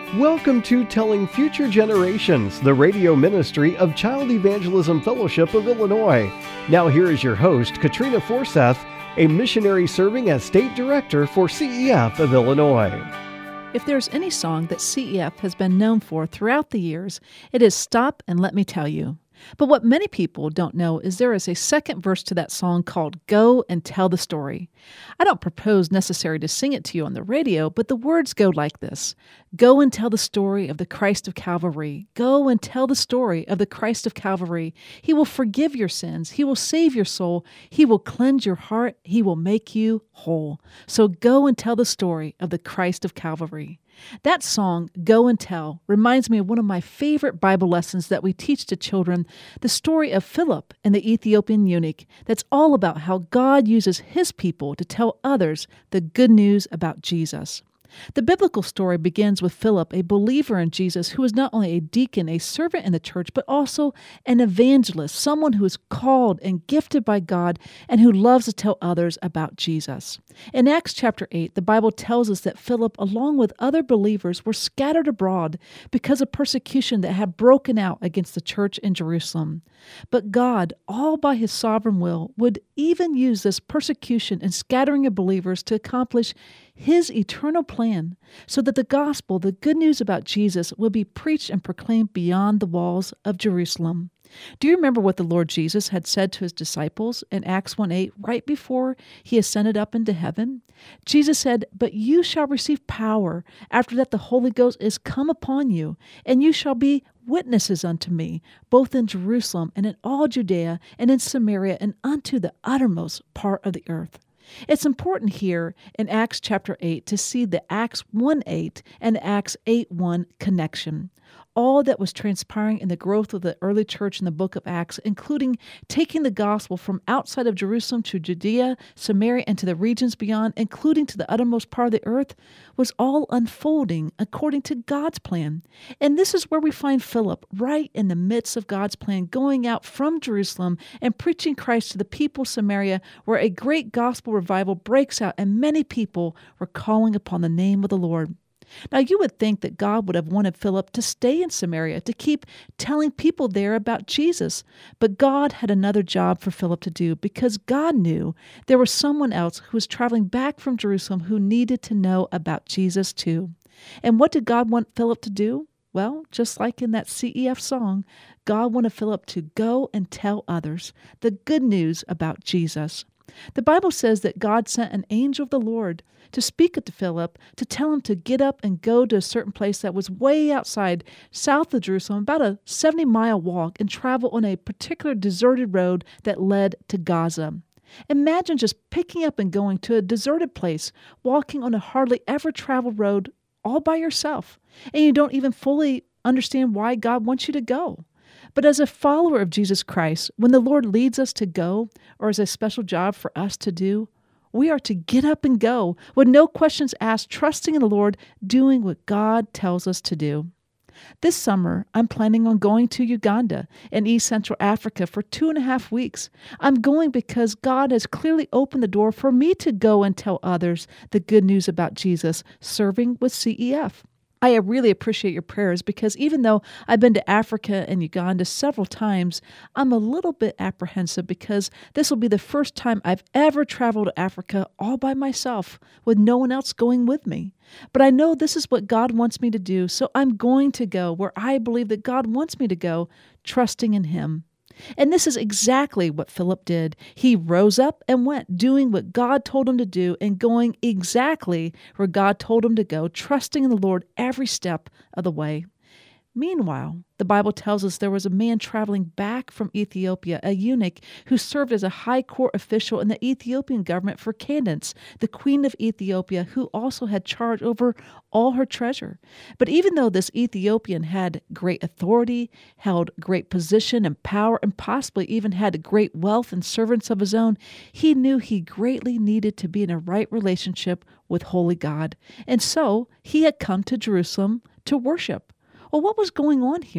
Welcome to Telling Future Generations, the radio ministry of Child Evangelism Fellowship of Illinois. Now here is your host, Katrina Forseth, a missionary serving as State Director for CEF of Illinois. If there's any song that CEF has been known for throughout the years, it is Stop and Let Me Tell You. But what many people don't know is there is a second verse to that song called Go and Tell the Story. I don't propose necessarily to sing it to you on the radio, but the words go like this. Go and tell the story of the Christ of Calvary. Go and tell the story of the Christ of Calvary. He will forgive your sins. He will save your soul. He will cleanse your heart. He will make you whole. So go and tell the story of the Christ of Calvary. That song, Go and Tell, reminds me of one of my favorite Bible lessons that we teach to children, the story of Philip and the Ethiopian eunuch, that's all about how God uses his people to tell others the good news about Jesus. The biblical story begins with Philip, a believer in Jesus who is not only a deacon, a servant in the church, but also an evangelist, someone who is called and gifted by God and who loves to tell others about Jesus. In Acts chapter 8, the Bible tells us that Philip, along with other believers, were scattered abroad because of persecution that had broken out against the church in Jerusalem. But God, all by his sovereign will, would even use this persecution and scattering of believers to accomplish his eternal plan so that the gospel, the good news about Jesus, will be preached and proclaimed beyond the walls of Jerusalem. Do you remember what the Lord Jesus had said to his disciples in Acts 1:8 right before he ascended up into heaven? Jesus said, "But you shall receive power. After that the Holy Ghost is come upon you, and you shall be witnesses unto me, both in Jerusalem and in all Judea and in Samaria and unto the uttermost part of the earth." It's important here in Acts chapter 8 to see the Acts 1:8 and Acts 8:1 connection. All that was transpiring in the growth of the early church in the book of Acts, including taking the gospel from outside of Jerusalem to Judea, Samaria, and to the regions beyond, including to the uttermost part of the earth, was all unfolding according to God's plan. And this is where we find Philip, right in the midst of God's plan, going out from Jerusalem and preaching Christ to the people of Samaria, where a great gospel revival breaks out and many people were calling upon the name of the Lord. Now, you would think that God would have wanted Philip to stay in Samaria, to keep telling people there about Jesus. But God had another job for Philip to do because God knew there was someone else who was traveling back from Jerusalem who needed to know about Jesus too. And what did God want Philip to do? Well, just like in that CEF song, God wanted Philip to go and tell others the good news about Jesus. The Bible says that God sent an angel of the Lord to speak to Philip, to tell him to get up and go to a certain place that was way outside, south of Jerusalem, about a 70-mile walk, and travel on a particular deserted road that led to Gaza. Imagine just picking up and going to a deserted place, walking on a hardly ever traveled road all by yourself, and you don't even fully understand why God wants you to go. But as a follower of Jesus Christ, when the Lord leads us to go, or as a special job for us to do, we are to get up and go with no questions asked, trusting in the Lord, doing what God tells us to do. This summer, I'm planning on going to Uganda in East Central Africa for 2.5 weeks. I'm going because God has clearly opened the door for me to go and tell others the good news about Jesus, serving with CEF. I really appreciate your prayers because even though I've been to Africa and Uganda several times, I'm a little bit apprehensive because this will be the first time I've ever traveled to Africa all by myself with no one else going with me. But I know this is what God wants me to do, so I'm going to go where I believe that God wants me to go, trusting in Him. And this is exactly what Philip did. He rose up and went, doing what God told him to do and going exactly where God told him to go, trusting in the Lord every step of the way. Meanwhile, the Bible tells us there was a man traveling back from Ethiopia, a eunuch who served as a high court official in the Ethiopian government for Candace, the queen of Ethiopia, who also had charge over all her treasure. But even though this Ethiopian had great authority, held great position and power, and possibly even had great wealth and servants of his own, he knew he greatly needed to be in a right relationship with holy God. And so he had come to Jerusalem to worship. Well, what was going on here?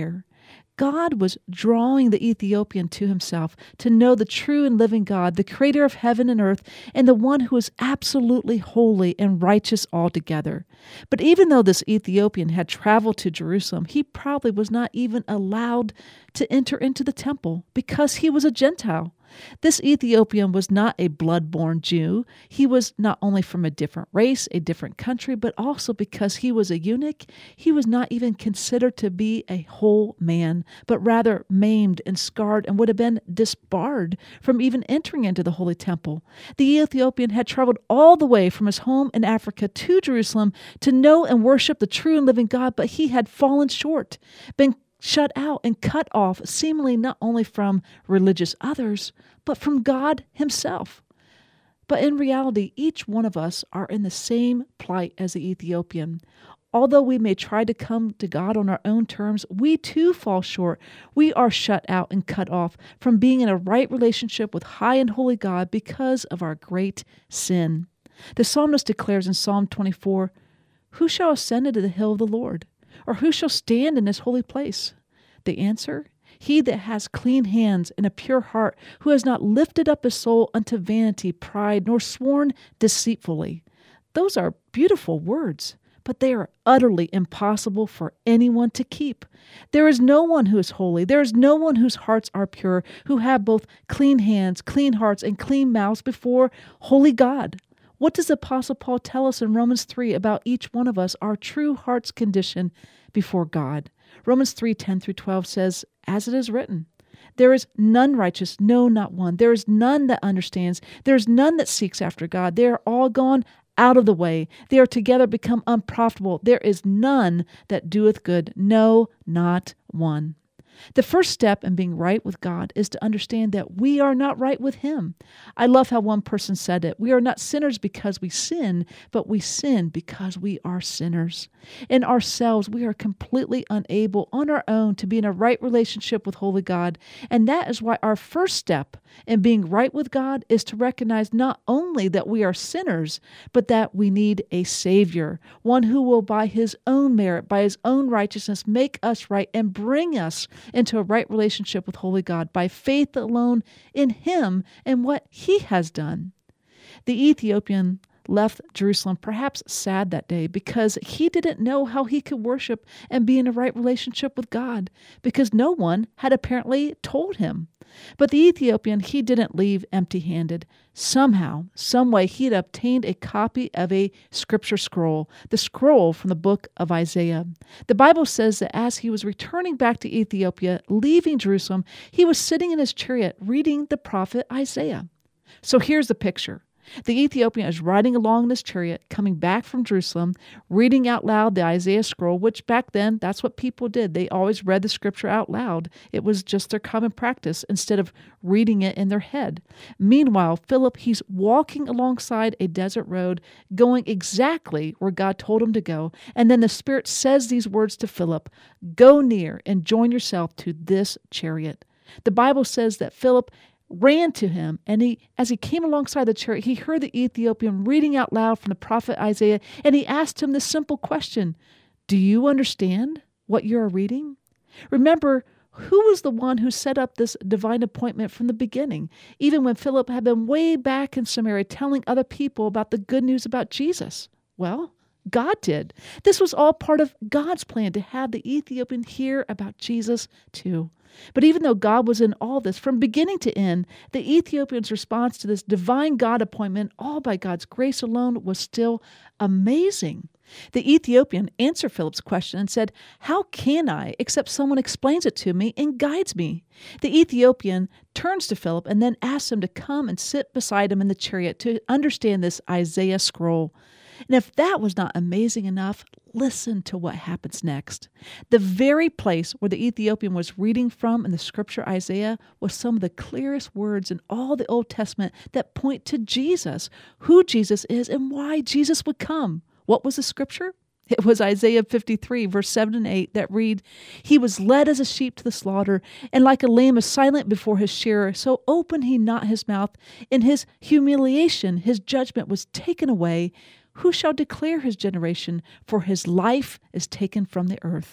God was drawing the Ethiopian to himself to know the true and living God, the creator of heaven and earth, and the one who is absolutely holy and righteous altogether. But even though this Ethiopian had traveled to Jerusalem, he probably was not even allowed to enter into the temple because he was a Gentile. This Ethiopian was not a blood-born Jew. He was not only from a different race, a different country, but also because he was a eunuch, he was not even considered to be a whole man, but rather maimed and scarred and would have been disbarred from even entering into the holy temple. The Ethiopian had traveled all the way from his home in Africa to Jerusalem to know and worship the true and living God, but he had fallen short, been shut out and cut off, seemingly not only from religious others, but from God himself. But in reality, each one of us are in the same plight as the Ethiopian. Although we may try to come to God on our own terms, we too fall short. We are shut out and cut off from being in a right relationship with high and holy God because of our great sin. The psalmist declares in Psalm 24, "Who shall ascend into the hill of the Lord? Or who shall stand in his holy place?" The answer, he that has clean hands and a pure heart, who has not lifted up his soul unto vanity, pride, nor sworn deceitfully. Those are beautiful words, but they are utterly impossible for anyone to keep. There is no one who is holy. There is no one whose hearts are pure, who have both clean hands, clean hearts, and clean mouths before holy God. What does the Apostle Paul tell us in Romans 3 about each one of us, our true heart's condition before God? Romans 3:10-12 says, "As it is written, there is none righteous, no, not one. There is none that understands. There is none that seeks after God. They are all gone out of the way. They are together become unprofitable. There is none that doeth good, no, not one." The first step in being right with God is to understand that we are not right with Him. I love how one person said it. We are not sinners because we sin, but we sin because we are sinners. In ourselves, we are completely unable on our own to be in a right relationship with Holy God. And that is why our first step in being right with God is to recognize not only that we are sinners, but that we need a Savior, one who will by His own merit, by His own righteousness, make us right and bring us into a right relationship with Holy God by faith alone in Him and what He has done. The Ethiopian left Jerusalem perhaps sad that day because he didn't know how he could worship and be in a right relationship with God because no one had apparently told him. But the Ethiopian, he didn't leave empty-handed. Somehow, some way, he had obtained a copy of a scripture scroll, the scroll from the book of Isaiah. The Bible says that as he was returning back to Ethiopia, leaving Jerusalem, he was sitting in his chariot reading the prophet Isaiah. So here's the picture. The Ethiopian is riding along in his chariot, coming back from Jerusalem, reading out loud the Isaiah scroll, which back then, that's what people did. They always read the scripture out loud. It was just their common practice instead of reading it in their head. Meanwhile, Philip, he's walking alongside a desert road, going exactly where God told him to go. And then the Spirit says these words to Philip, "Go near and join yourself to this chariot." The Bible says that Philip ran to him, and as he came alongside the chariot, he heard the Ethiopian reading out loud from the prophet Isaiah, and he asked him this simple question: "Do you understand what you are reading?" Remember, who was the one who set up this divine appointment from the beginning, even when Philip had been way back in Samaria telling other people about the good news about Jesus? Well, God did. This was all part of God's plan to have the Ethiopian hear about Jesus too. But even though God was in all this, from beginning to end, the Ethiopian's response to this divine God appointment, all by God's grace alone, was still amazing. The Ethiopian answered Philip's question and said, "How can I, except someone explains it to me and guides me?" The Ethiopian turns to Philip and then asks him to come and sit beside him in the chariot to understand this Isaiah scroll. And if that was not amazing enough, listen to what happens next. The very place where the Ethiopian was reading from in the scripture Isaiah was some of the clearest words in all the Old Testament that point to Jesus, who Jesus is, and why Jesus would come. What was the scripture? It was Isaiah 53, verse 7 and 8 that read, "He was led as a sheep to the slaughter, and like a lamb is silent before his shearer, so opened he not his mouth. In his humiliation his judgment was taken away. Who shall declare his generation? For his life is taken from the earth."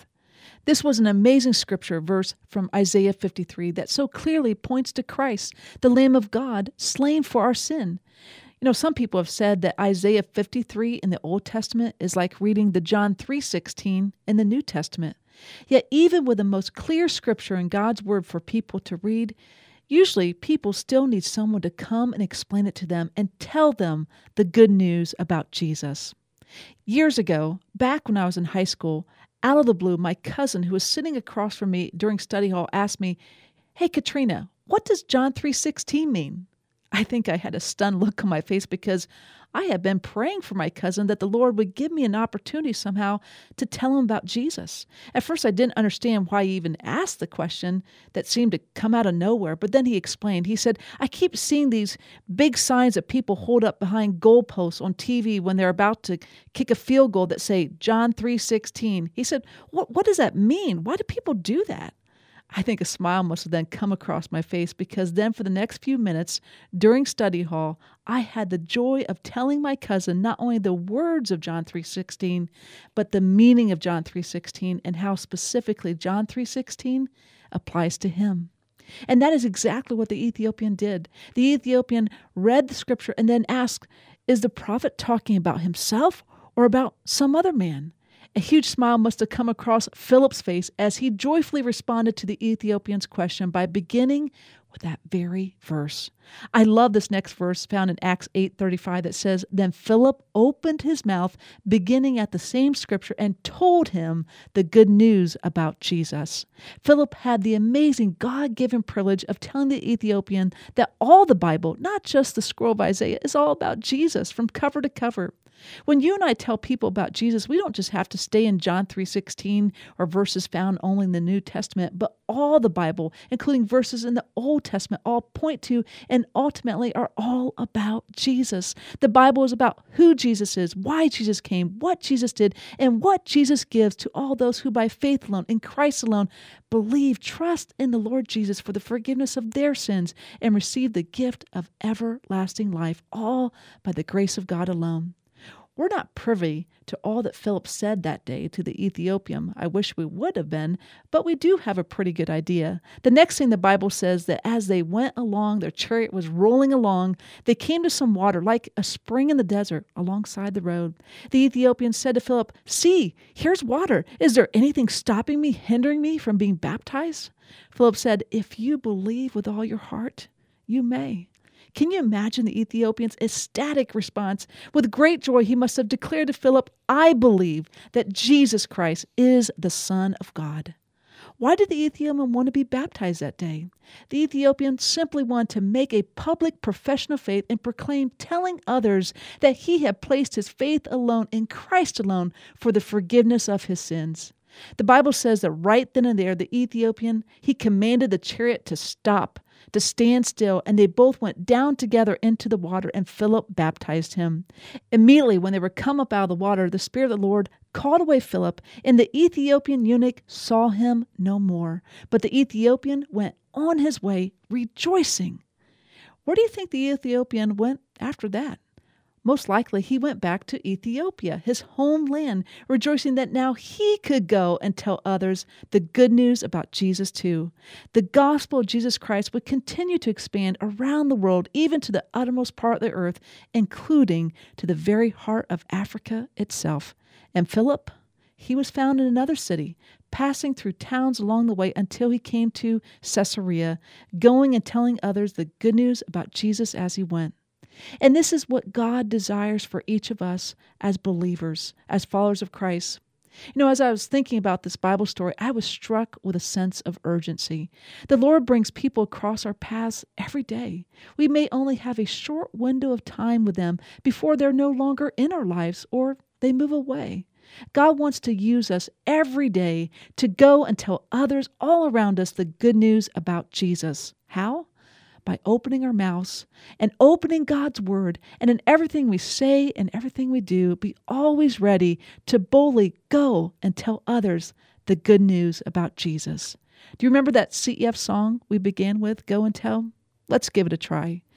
This was an amazing scripture verse from Isaiah 53 that so clearly points to Christ, the Lamb of God, slain for our sin. Some people have said that Isaiah 53 in the Old Testament is like reading the John 3:16 in the New Testament. Yet even with the most clear scripture in God's Word for people to read, usually people still need someone to come and explain it to them and tell them the good news about Jesus. Years ago, back when I was in high school, out of the blue, my cousin who was sitting across from me during study hall asked me, "Hey, Katrina, what does John 3:16 mean?" I think I had a stunned look on my face because I had been praying for my cousin that the Lord would give me an opportunity somehow to tell him about Jesus. At first, I didn't understand why he even asked the question that seemed to come out of nowhere, but then he explained. He said, "I keep seeing these big signs that people hold up behind goalposts on TV when they're about to kick a field goal that say John 3:16. He said, what does that mean? Why do people do that?" I think a smile must have then come across my face because then for the next few minutes during study hall, I had the joy of telling my cousin not only the words of John 3:16, but the meaning of John 3:16 and how specifically John 3:16 applies to him. And that is exactly what the Ethiopian did. The Ethiopian read the scripture and then asked, is the prophet talking about himself or about some other man? A huge smile must have come across Philip's face as he joyfully responded to the Ethiopian's question by beginning with that very verse. I love this next verse found in Acts 8:35 that says, "Then Philip opened his mouth, beginning at the same scripture, and told him the good news about Jesus." Philip had the amazing God-given privilege of telling the Ethiopian that all the Bible, not just the scroll of Isaiah, is all about Jesus from cover to cover. When you and I tell people about Jesus, we don't just have to stay in John 3:16 or verses found only in the New Testament, but all the Bible, including verses in the Old Testament, all point to and ultimately are all about Jesus. The Bible is about who Jesus is, why Jesus came, what Jesus did, and what Jesus gives to all those who by faith alone, in Christ alone, believe, trust in the Lord Jesus for the forgiveness of their sins, and receive the gift of everlasting life, all by the grace of God alone. We're not privy to all that Philip said that day to the Ethiopian. I wish we would have been, but we do have a pretty good idea. The next thing the Bible says that as they went along, their chariot was rolling along, they came to some water like a spring in the desert alongside the road. The Ethiopian said to Philip, "See, here's water. Is there anything stopping me, hindering me from being baptized?" Philip said, "If you believe with all your heart, you may." Can you imagine the Ethiopian's ecstatic response? With great joy, he must have declared to Philip, "I believe that Jesus Christ is the Son of God." Why did the Ethiopian want to be baptized that day? The Ethiopian simply wanted to make a public profession of faith and proclaim, telling others that he had placed his faith alone in Christ alone for the forgiveness of his sins. The Bible says that right then and there, the Ethiopian, he commanded the chariot to stop, to stand still, and they both went down together into the water, and Philip baptized him. Immediately when they were come up out of the water, the Spirit of the Lord called away Philip, and the Ethiopian eunuch saw him no more. But the Ethiopian went on his way rejoicing. Where do you think the Ethiopian went after that? Most likely he went back to Ethiopia, his homeland, rejoicing that now he could go and tell others the good news about Jesus too. The gospel of Jesus Christ would continue to expand around the world, even to the uttermost part of the earth, including to the very heart of Africa itself. And Philip, he was found in another city, passing through towns along the way until he came to Caesarea, going and telling others the good news about Jesus as he went. And this is what God desires for each of us as believers, as followers of Christ. As I was thinking about this Bible story, I was struck with a sense of urgency. The Lord brings people across our paths every day. We may only have a short window of time with them before they're no longer in our lives or they move away. God wants to use us every day to go and tell others all around us the good news about Jesus. How? By opening our mouths and opening God's word, and in everything we say and everything we do, be always ready to boldly go and tell others the good news about Jesus. Do you remember that CEF song we began with, Go and Tell? Let's give it a try.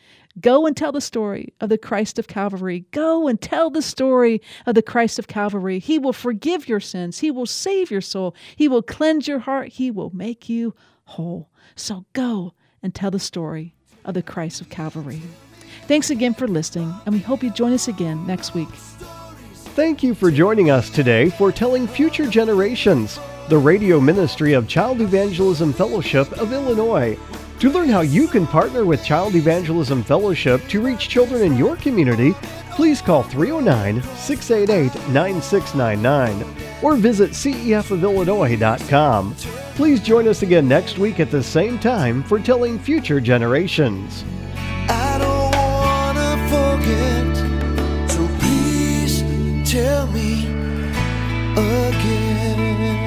Go and tell the story of the Christ of Calvary. Go and tell the story of the Christ of Calvary. He will forgive your sins. He will save your soul. He will cleanse your heart. He will make you whole. So go and tell the story of the Christ of Calvary. Thanks again for listening, and we hope you join us again next week. Thank you for joining us today for Telling Future Generations, the radio ministry of Child Evangelism Fellowship of Illinois. To learn how you can partner with Child Evangelism Fellowship to reach children in your community, please call 309-688-9699 or visit cefofillinois.com. Please join us again next week at the same time for Telling Future Generations. I don't wanna forget, so please tell me again.